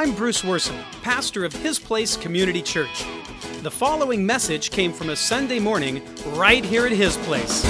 I'm Bruce Worson, pastor of His Place Community Church. The following message came from a Sunday morning right here at His Place.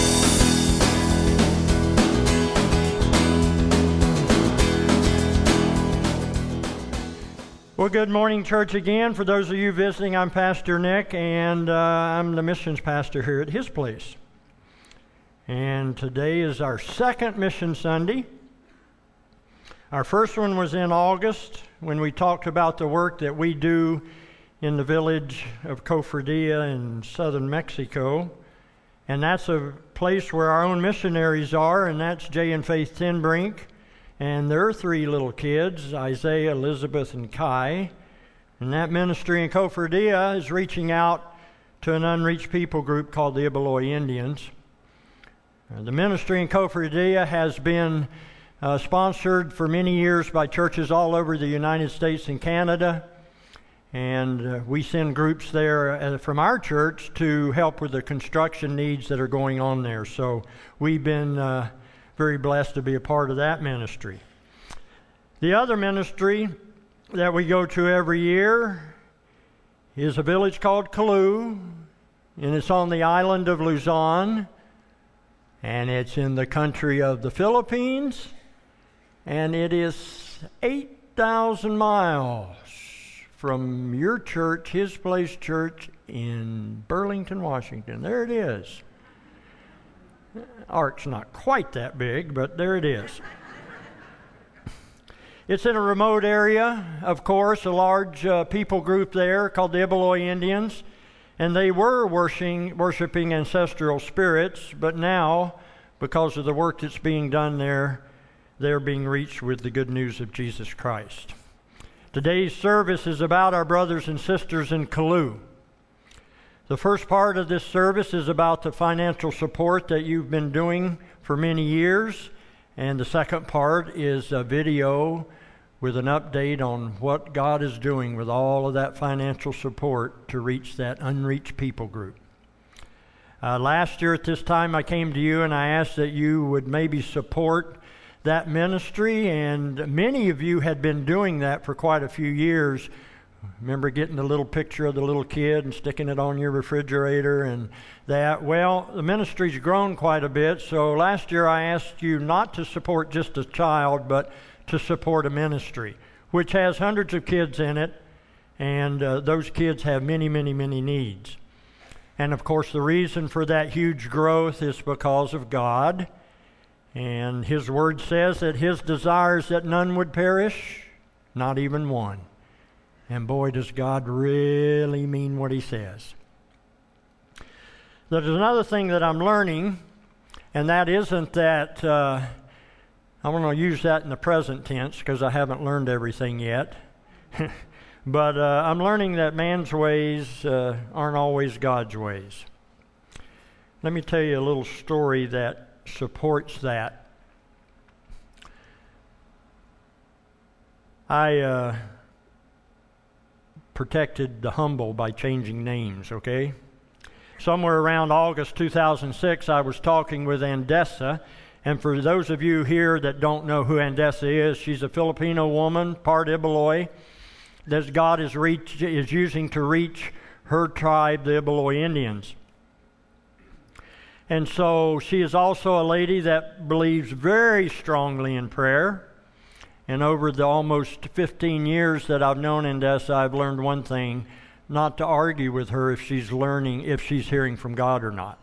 Well, good morning, church, again. For those of you visiting, I'm Pastor Nick, and I'm the missions pastor here at His Place. And today is our second Mission Sunday. Our first one was in August when we talked about the work that we do in the village of Cofradilla in southern Mexico. And that's a place where our own missionaries are, and that's Jay and Faith Tinbrink and their three little kids, Isaiah, Elizabeth, and Kai. And that ministry in Cofradilla is reaching out to an unreached people group called the Ibaloi Indians. The ministry in Cofradilla has been sponsored for many years by churches all over the United States and Canada. And we send groups there from our church to help with the construction needs that are going on there. So we've been very blessed to be a part of that ministry. The other ministry that we go to every year is a village called Callao, and it's on the island of Luzon, and it's in the country of the Philippines, and it is 8,000 miles from your church, His Place Church in Burlington, Washington. There it is. Ark's not quite that big, but there it is. It's in a remote area, of course, a large people group there called the Ibaloi Indians, and they were worshiping ancestral spirits, but now, because of the work that's being done there, they're being reached with the good news of Jesus Christ. Today's service is about our brothers and sisters in Callao. The first part of this service is about the financial support that you've been doing for many years, and the second part is a video with an update on what God is doing with all of that financial support to reach that unreached people group. Last year at this time I came to you and I asked that you would maybe support that ministry, and many of you had been doing that for quite a few years. Remember getting the little picture of the little kid and sticking it on your refrigerator and that? Well, the ministry's grown quite a bit, so last year I asked you not to support just a child, but to support a ministry, which has hundreds of kids in it, and those kids have many, many, many needs. And of course, the reason for that huge growth is because of God. And His Word says that His desire is that none would perish, not even one. And boy, does God really mean what He says. There's another thing that I'm learning, and that isn't that, I want to use that in the present tense because I haven't learned everything yet. But I'm learning that man's ways aren't always God's ways. Let me tell you a little story that supports that. I protected the humble by changing names, okay? Somewhere around August 2006, I was talking with Andessa, and for those of you here that don't know who Andessa is, she's a Filipino woman, part Ibaloi, that God is using to reach her tribe, the Ibaloi Indians. And so she is also a lady that believes very strongly in prayer. And over the almost 15 years that I've known Andessa, I've learned one thing: not to argue with her if she's hearing from God or not.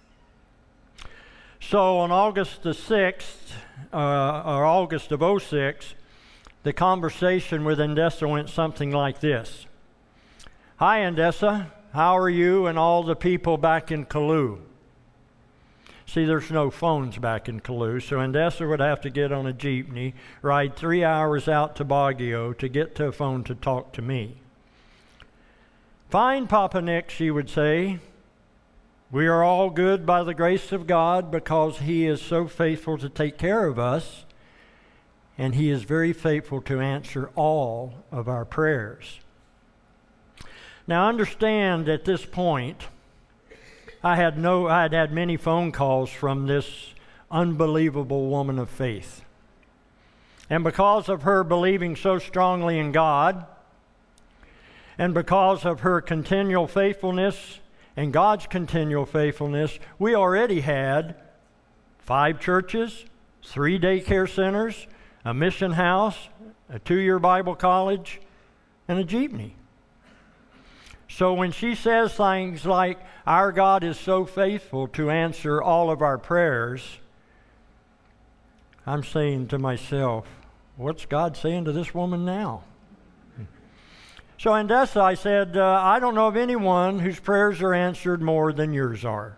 So on August the 6th, or August of 2006, the conversation with Andessa went something like this. Hi Andessa, how are you and all the people back in Callao? See, there's no phones back in Callao, so Andessa would have to get on a jeepney, ride 3 hours out to Baguio to get to a phone to talk to me. Fine, Papa Nick, she would say. We are all good by the grace of God because He is so faithful to take care of us, and He is very faithful to answer all of our prayers. Now understand at this point, I had had many phone calls from this unbelievable woman of faith. And because of her believing so strongly in God, and because of her continual faithfulness and God's continual faithfulness, we already had 5 churches, 3 daycare centers, a mission house, a 2-year Bible college, and a jeepney. So when she says things like, our God is so faithful to answer all of our prayers, I'm saying to myself, what's God saying to this woman now? So Andessa, I said, I don't know of anyone whose prayers are answered more than yours are.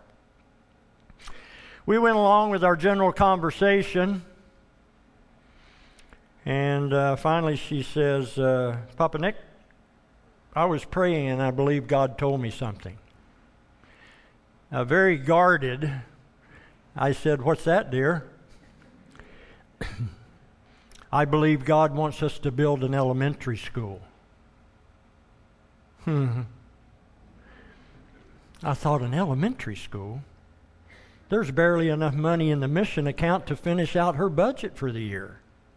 We went along with our general conversation, and finally she says, Papa Nick, I was praying and I believe God told me something. Very guarded, I said, what's that, dear? I believe God wants us to build an elementary school. I thought, an elementary school? There's barely enough money in the mission account to finish out her budget for the year.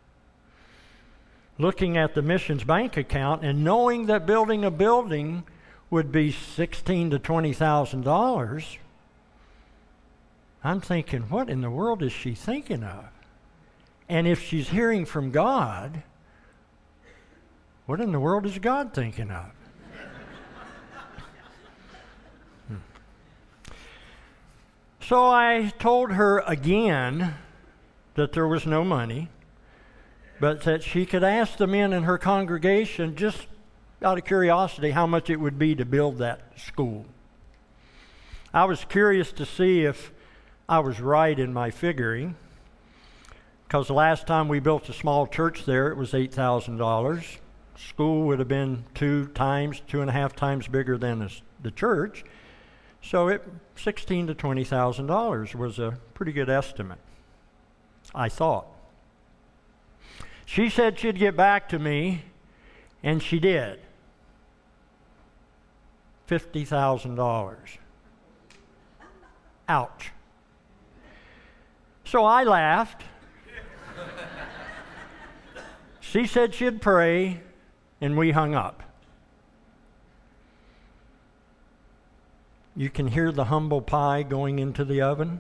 Looking at the missions bank account and knowing that building a building would be $16,000 to $20,000, I'm thinking, what in the world is she thinking of? And if she's hearing from God, what in the world is God thinking of? So I told her again that there was no money, but that she could ask the men in her congregation, just out of curiosity, how much it would be to build that school. I was curious to see if I was right in my figuring, because the last time we built a small church there, it was $8,000. School would have been 2.5 times bigger than the church. So $16,000 to $20,000 was a pretty good estimate, I thought. She said she'd get back to me, and she did. $50,000. Ouch. So I laughed. She said she'd pray, and we hung up. You can hear the humble pie going into the oven.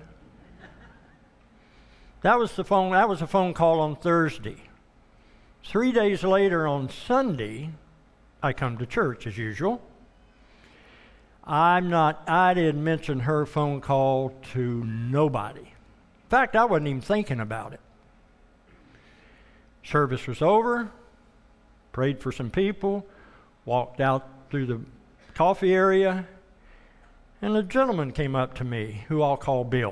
That was a phone call on Thursday. 3 days later on Sunday, I come to church as usual. I didn't mention her phone call to nobody. In fact, I wasn't even thinking about it. Service was over, prayed for some people, walked out through the coffee area, and a gentleman came up to me, who I'll call Bill.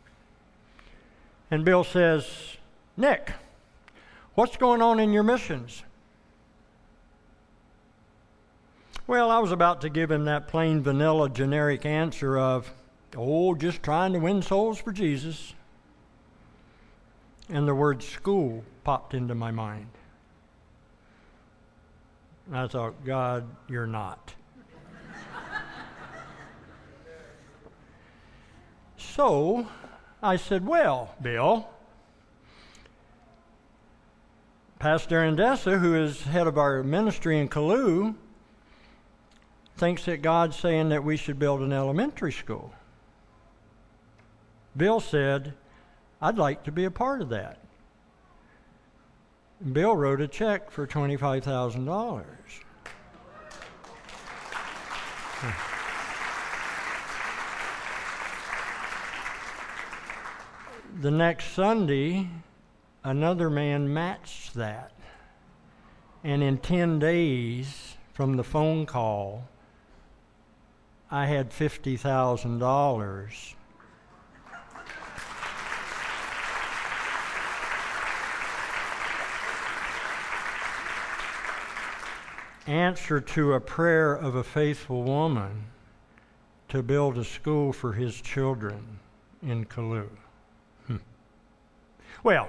And Bill says, Nick, what's going on in your missions? Well, I was about to give him that plain vanilla generic answer of, just trying to win souls for Jesus. And the word school popped into my mind. And I thought, God, you're not. So I said, well, Bill, Pastor Andessa, who is head of our ministry in Kalu, thinks that God's saying that we should build an elementary school. Bill said, I'd like to be a part of that. Bill wrote a check for $25,000. The next Sunday, another man matched that. And in 10 days from the phone call, I had $50,000. Answer to a prayer of a faithful woman to build a school for his children in Kalu. Well,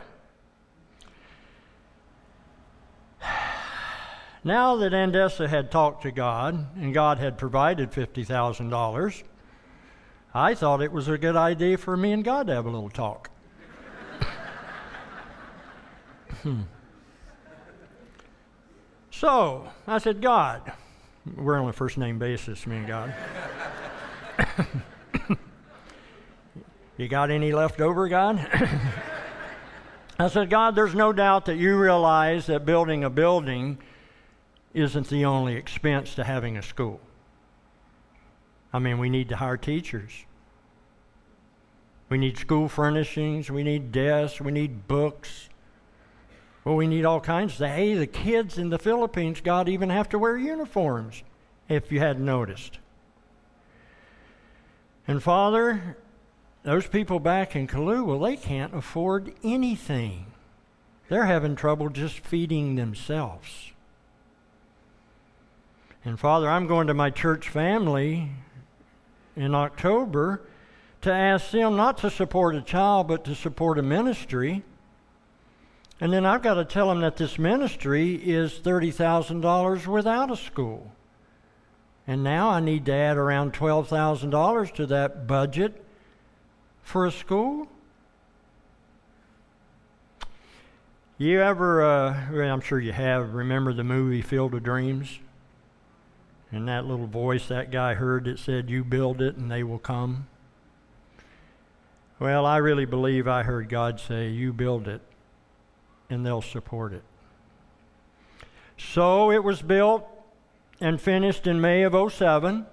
now that Andessa had talked to God and God had provided $50,000, I thought it was a good idea for me and God to have a little talk. So I said, God, we're on a first name basis, me and God. You got any left over, God? I said, God, there's no doubt that you realize that building a building isn't the only expense to having a school. I mean, we need to hire teachers. We need school furnishings. We need desks. We need books. Well, we need all kinds of things. Hey, the kids in the Philippines, God, even have to wear uniforms, if you hadn't noticed. And Father, those people back in Kalu, well, they can't afford anything. They're having trouble just feeding themselves. And Father, I'm going to my church family in October to ask them not to support a child, but to support a ministry. And then I've got to tell them that this ministry is $30,000 without a school. And now I need to add around $12,000 to that budget for a school. You ever, I'm sure you have, remember the movie Field of Dreams? And that little voice that guy heard that said, you build it and they will come. Well, I really believe I heard God say, you build it and they'll support it. So it was built and finished in May of 2007.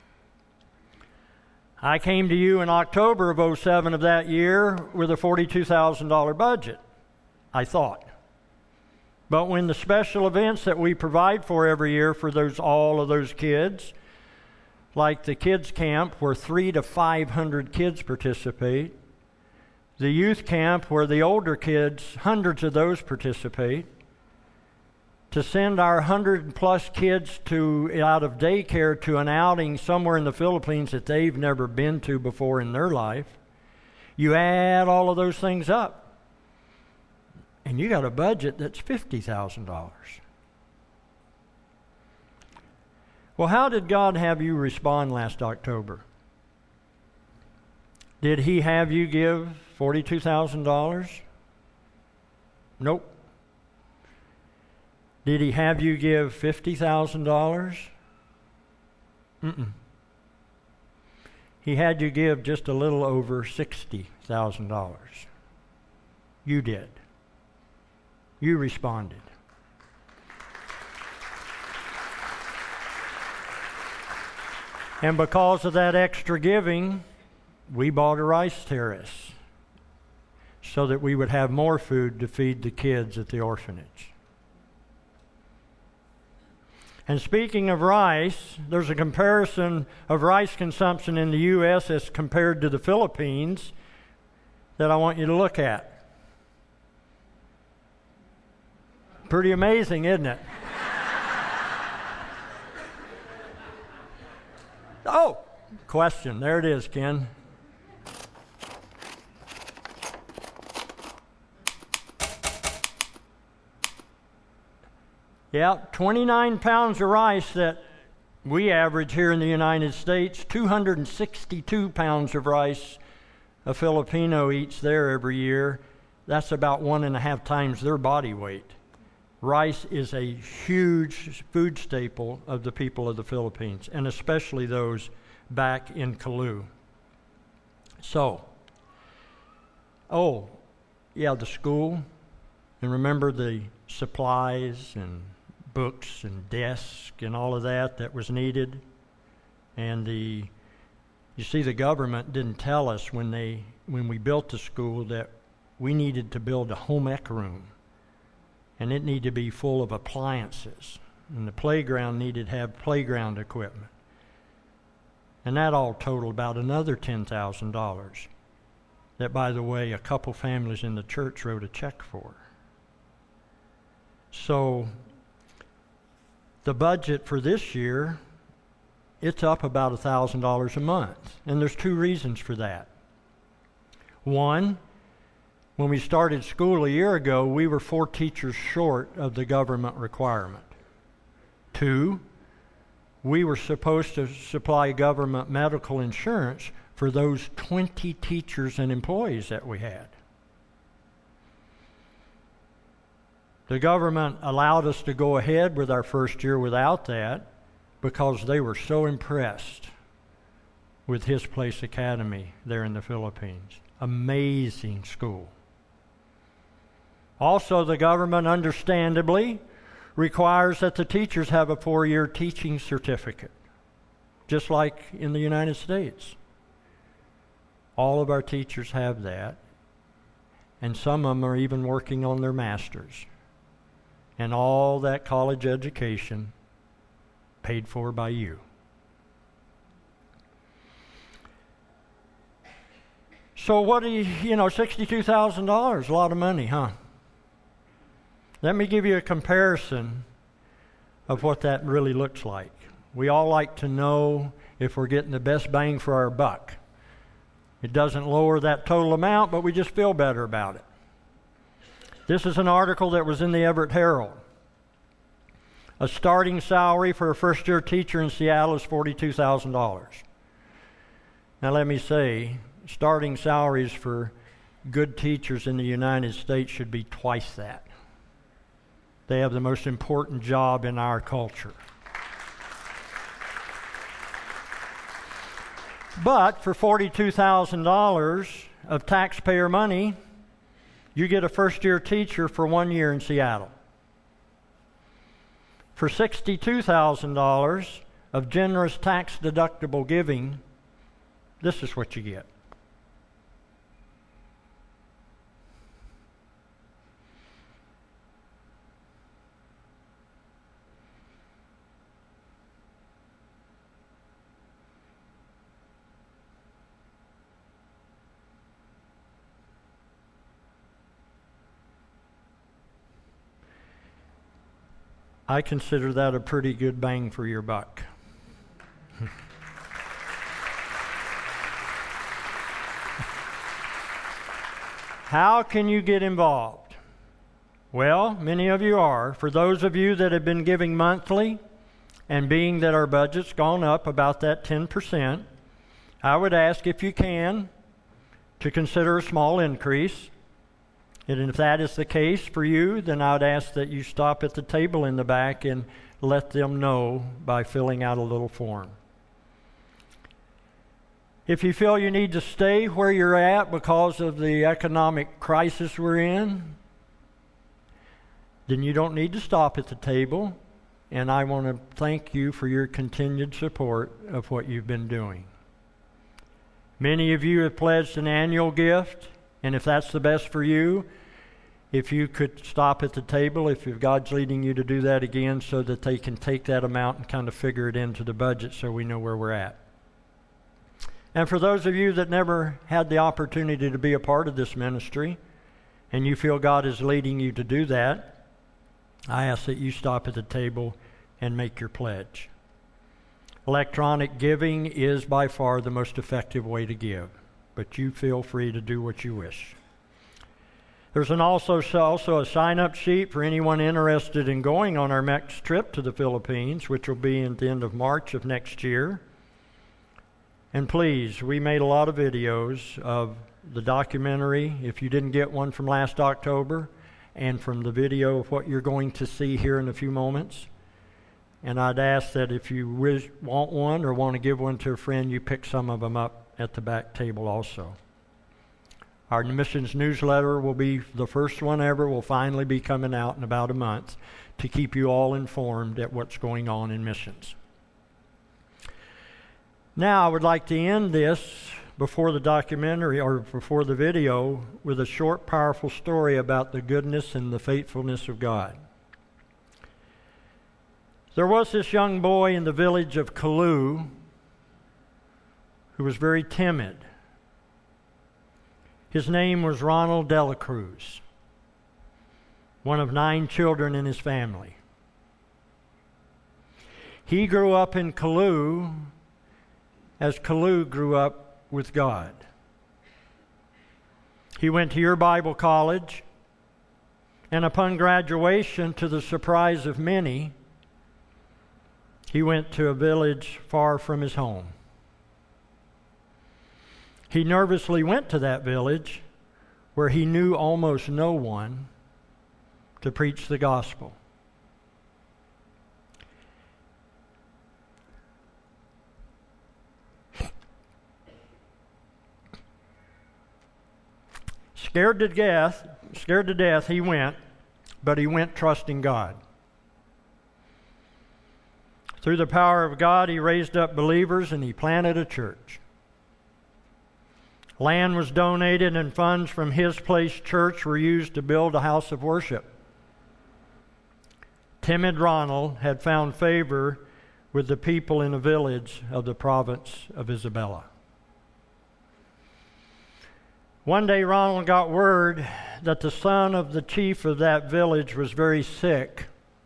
I came to you in October of 2007 of that year with a $42,000 budget, I thought. But when the special events that we provide for every year for all of those kids, like the kids camp where 300 to 500 kids participate, the youth camp where the older kids, hundreds of those participate, to send our 100+ kids out of daycare to an outing somewhere in the Philippines that they've never been to before in their life, you add all of those things up, and you got a budget that's $50,000. Well, how did God have you respond last October? Did He have you give $42,000? Nope. Did He have you give $50,000? Mm-mm. He had you give just a little over $60,000. You did. You responded. And because of that extra giving, we bought a rice terrace so that we would have more food to feed the kids at the orphanage. And speaking of rice, there's a comparison of rice consumption in the U.S. as compared to the Philippines that I want you to look at. Pretty amazing, isn't it? Oh, question. There it is, Ken. Yeah, 29 pounds of rice that we average here in the United States, 262 pounds of rice a Filipino eats there every year. That's about 1.5 times their body weight. Rice is a huge food staple of the people of the Philippines, and especially those back in Kalu. So, the school, and remember the supplies and books and desks and all of that was needed. And you see, the government didn't tell us when we built the school that we needed to build a home ec room. And it needed to be full of appliances. And the playground needed to have playground equipment. And that all totaled about another $10,000. That, by the way, a couple families in the church wrote a check for. So, the budget for this year, it's up about $1,000 a month. And there's two reasons for that. One, when we started school a year ago, we were 4 teachers short of the government requirement. 2, we were supposed to supply government medical insurance for those 20 teachers and employees that we had. The government allowed us to go ahead with our first year without that because they were so impressed with His Place Academy there in the Philippines. Amazing school. Also, the government, understandably, requires that the teachers have a 4-year teaching certificate, just like in the United States. All of our teachers have that, and some of them are even working on their masters. And all that college education paid for by you. So what do you know, $62,000, a lot of money, huh? Let me give you a comparison of what that really looks like. We all like to know if we're getting the best bang for our buck. It doesn't lower that total amount, but we just feel better about it. This is an article that was in the Everett Herald. A starting salary for a first-year teacher in Seattle is $42,000. Now let me say, starting salaries for good teachers in the United States should be twice that. They have the most important job in our culture. But for $42,000 of taxpayer money, you get a first-year teacher for 1 year in Seattle. For $62,000 of generous tax-deductible giving, this is what you get. I consider that a pretty good bang for your buck. How can you get involved? Well, many of you are. For those of you that have been giving monthly, and being that our budget's gone up about that 10%, I would ask, if you can, to consider a small increase. And if that is the case for you, then I would ask that you stop at the table in the back and let them know by filling out a little form. If you feel you need to stay where you're at because of the economic crisis we're in, then you don't need to stop at the table. And I want to thank you for your continued support of what you've been doing. Many of you have pledged an annual gift, and if that's the best for you, if you could stop at the table, if God's leading you to do that again, so that they can take that amount and kind of figure it into the budget so we know where we're at. And for those of you that never had the opportunity to be a part of this ministry, and you feel God is leading you to do that, I ask that you stop at the table and make your pledge. Electronic giving is by far the most effective way to give, but you feel free to do what you wish. There's also a sign-up sheet for anyone interested in going on our next trip to the Philippines, which will be at the end of March of next year. And please, we made a lot of videos of the documentary, if you didn't get one from last October, and from the video of what you're going to see here in a few moments. And I'd ask that if you want one or want to give one to a friend, you pick some of them up at the back table also. Our missions newsletter will be the first one ever, will finally be coming out in about a month to keep you all informed at what's going on in missions. Now, I would like to end this before the documentary or before the video with a short, powerful story about the goodness and the faithfulness of God. There was this young boy in the village of Kalu who was very timid. His name was Ronald Dela Cruz, one of 9 children in his family. He grew up in Kalu as Kalu grew up with God. He went to your Bible college, and upon graduation, to the surprise of many, he went to a village far from his home. He nervously went to that village where he knew almost no one, to preach the gospel. Scared to death, he went, but he went trusting God. Through the power of God, he raised up believers and he planted a church. Land was donated and funds from His Place Church were used to build a house of worship. Timid Ronald had found favor with the people in a village of the province of Isabella. One day Ronald got word that the son of the chief of that village was very sick,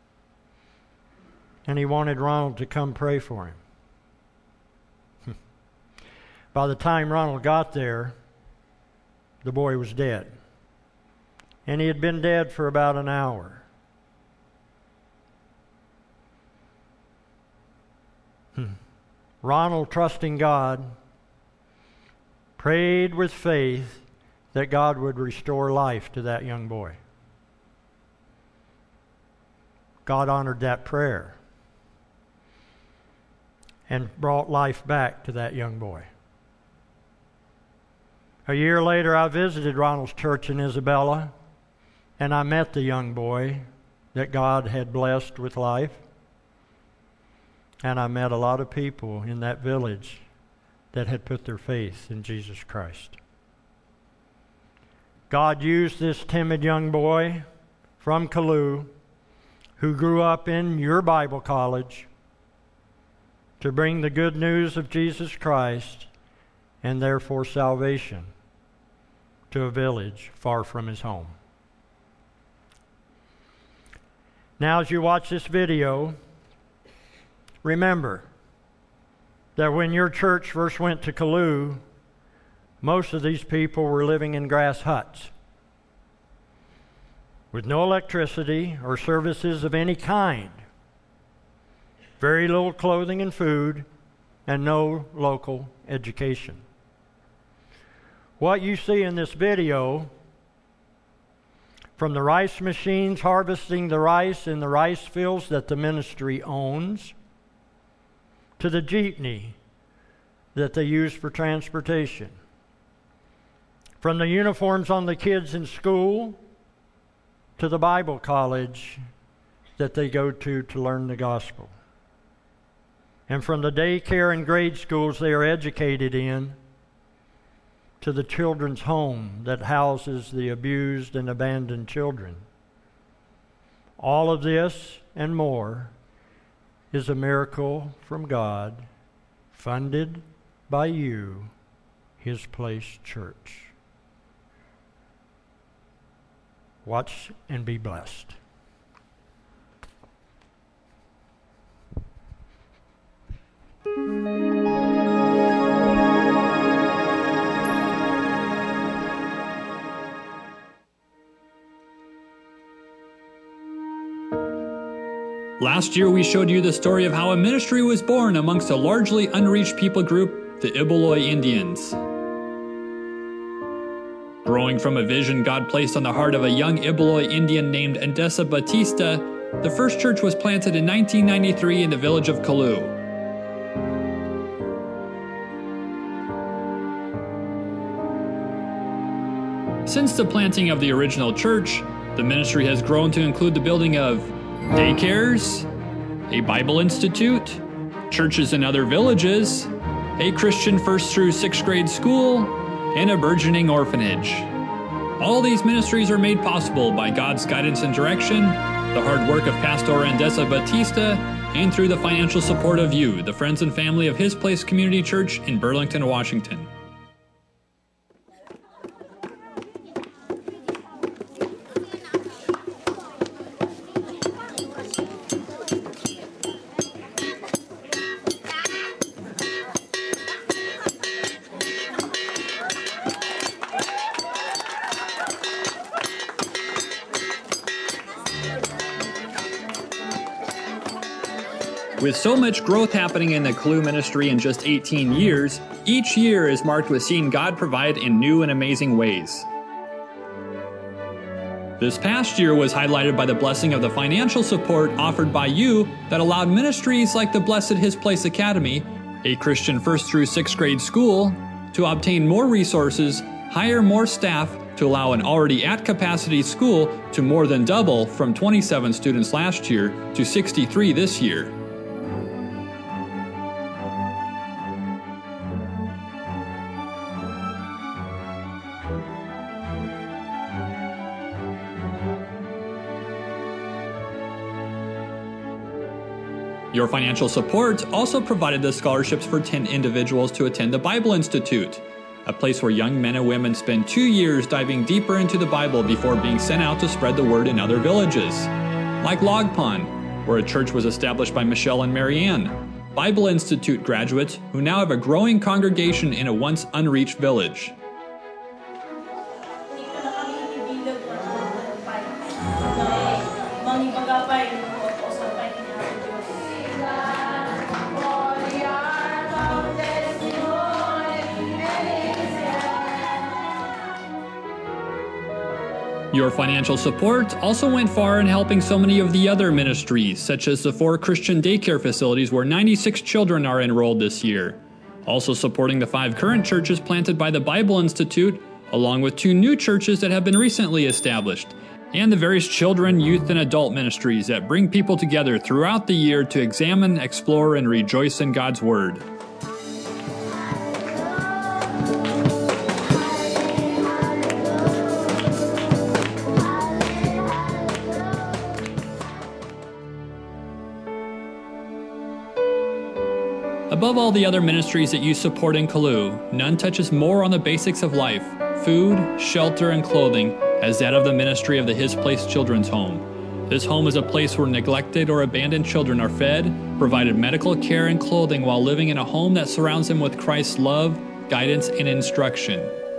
and he wanted Ronald to come pray for him. By the time Ronald got there, the boy was dead, and he had been dead for about an hour. Ronald, trusting God, prayed with faith that God would restore life to that young boy. God honored that prayer and brought life back to that young boy. A year later, I visited Ronald's church in Isabella, and I met the young boy that God had blessed with life. And I met a lot of people in that village that had put their faith in Jesus Christ. God used this timid young boy from Kaloo, who grew up in your Bible college, to bring the good news of Jesus Christ and therefore salvation to a village far from his home. Now, as you watch this video, remember that when your church first went to Kaloo, most of these people were living in grass huts with no electricity or services of any kind, very little clothing and food, and no local education. What you see in this video, from the rice machines harvesting the rice in the rice fields that the ministry owns, to the jeepney that they use for transportation, from the uniforms on the kids in school to the Bible college that they go to learn the gospel, and from the daycare and grade schools they are educated in to the children's home that houses the abused and abandoned children. All of this and more is a miracle from God, funded by you, His Place Church. Watch and be blessed. Last year we showed you the story of how a ministry was born amongst a largely unreached people group, the Ibaloi Indians. Growing from a vision God placed on the heart of a young Ibaloi Indian named Endesa Batista, the first church was planted in 1993 in the village of Kaloo. Since the planting of the original church, the ministry has grown to include the building of daycares, a Bible institute, churches in other villages, a Christian 1st through 6th grade school, and a burgeoning orphanage. All these ministries are made possible by God's guidance and direction, the hard work of Pastor Endesa Batista, and through the financial support of you, the friends and family of His Place Community Church in Burlington, Washington. With so much growth happening in the Kaloo ministry in just 18 years, each year is marked with seeing God provide in new and amazing ways. This past year was highlighted by the blessing of the financial support offered by you that allowed ministries like the Blessed His Place Academy, a Christian 1st through 6th grade school, to obtain more resources, hire more staff, to allow an already at capacity school to more than double from 27 students last year to 63 this year. Your financial support also provided the scholarships for 10 individuals to attend the Bible Institute, a place where young men and women spend 2 years diving deeper into the Bible before being sent out to spread the word in other villages. Like Log Pond, where a church was established by Michelle and Marianne, Bible Institute graduates who now have a growing congregation in a once unreached village. Your financial support also went far in helping so many of the other ministries, such as the 4 Christian daycare facilities where 96 children are enrolled this year. Also supporting the 5 current churches planted by the Bible Institute, along with 2 new churches that have been recently established, and the various children, youth, and adult ministries that bring people together throughout the year to examine, explore, and rejoice in God's Word. Above all the other ministries that you support in Kalu, none touches more on the basics of life, food, shelter, and clothing, as that of the ministry of the His Place Children's Home. This home is a place where neglected or abandoned children are fed, provided medical care and clothing while living in a home that surrounds them with Christ's love, guidance, and instruction.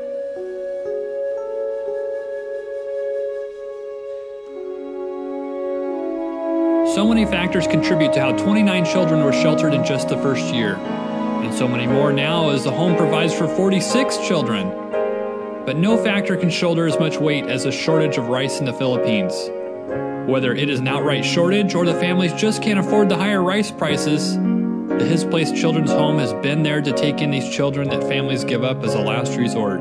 So many factors contribute to how 29 children were sheltered in just the first year, and so many more now as the home provides for 46 children. But no factor can shoulder as much weight as the shortage of rice in the Philippines. Whether it is an outright shortage or the families just can't afford the higher rice prices, the His Place Children's Home has been there to take in these children that families give up as a last resort.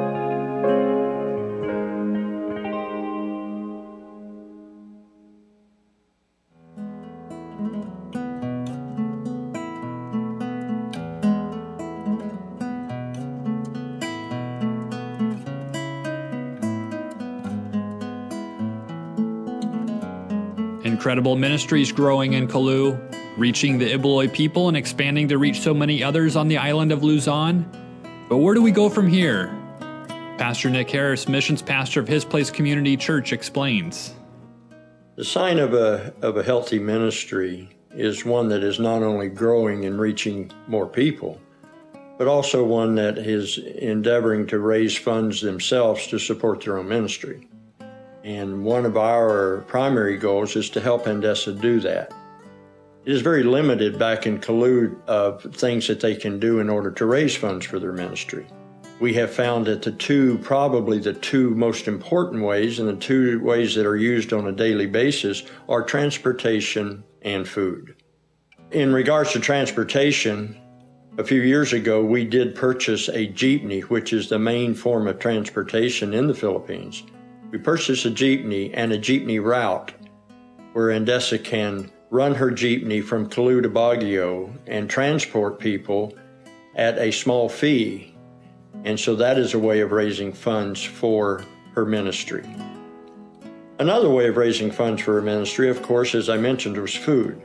Incredible ministries growing in Kalu, reaching the Ibuloy people and expanding to reach so many others on the island of Luzon. But where do we go from here? Pastor Nick Harris, missions pastor of His Place Community Church, explains. The sign of a healthy ministry is one that is not only growing and reaching more people, but also one that is endeavoring to raise funds themselves to support their own ministry. And one of our primary goals is to help Andessa do that. It is very limited back in Kalu of things that they can do in order to raise funds for their ministry. We have found that probably the two most important ways and the 2 ways that are used on a daily basis are transportation and food. In regards to transportation, a few years ago we did purchase a jeepney, which is the main form of transportation in the Philippines. We purchased a jeepney and a jeepney route where Andessa can run her jeepney from Kalu to Baguio and transport people at a small fee. And so that is a way of raising funds for her ministry. Another way of raising funds for her ministry, of course, as I mentioned, was food.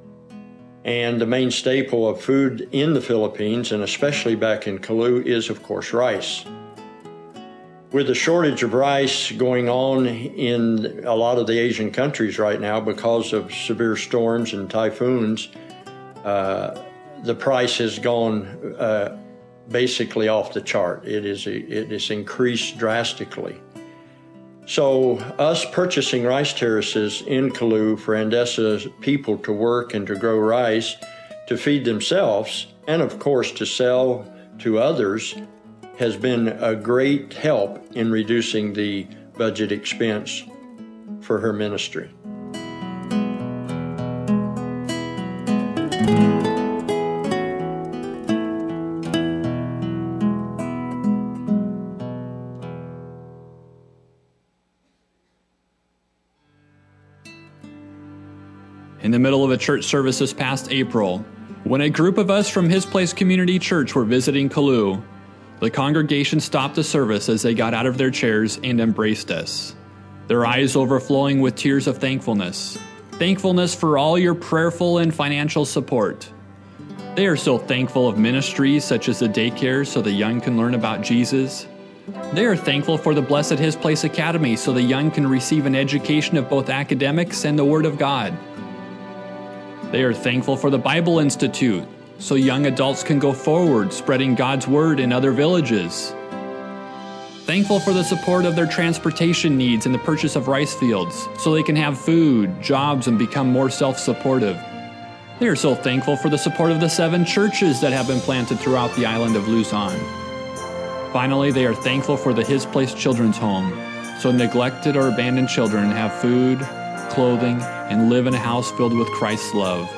And the main staple of food in the Philippines, and especially back in Kalu, is, of course, rice. With the shortage of rice going on in a lot of the Asian countries right now because of severe storms and typhoons, the price has gone basically off the chart. It is increased drastically. So us purchasing rice terraces in Kalu for Andessa's people to work and to grow rice, to feed themselves, and of course to sell to others, has been a great help in reducing the budget expense for her ministry. In the middle of a church service this past April, when a group of us from His Place Community Church were visiting Kalu, the congregation stopped the service as they got out of their chairs and embraced us, their eyes overflowing with tears of thankfulness. Thankfulness for all your prayerful and financial support. They are so thankful of ministries such as the daycare so the young can learn about Jesus. They are thankful for the Blessed His Place Academy so the young can receive an education of both academics and the Word of God. They are thankful for the Bible Institute, so young adults can go forward spreading God's Word in other villages. Thankful for the support of their transportation needs and the purchase of rice fields, so they can have food, jobs, and become more self-supportive. They are so thankful for the support of the 7 churches that have been planted throughout the island of Luzon. Finally, they are thankful for the His Place Children's Home, so neglected or abandoned children have food, clothing, and live in a house filled with Christ's love.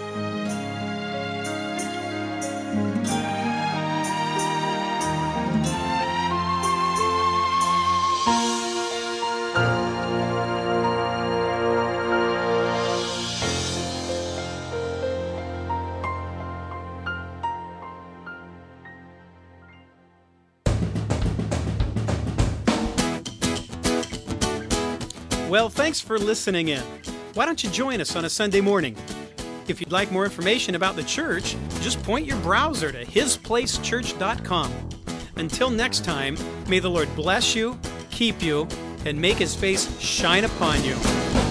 Well, thanks for listening in. Why don't you join us on a Sunday morning? If you'd like more information about the church, just point your browser to hisplacechurch.com. Until next time, may the Lord bless you, keep you, and make His face shine upon you.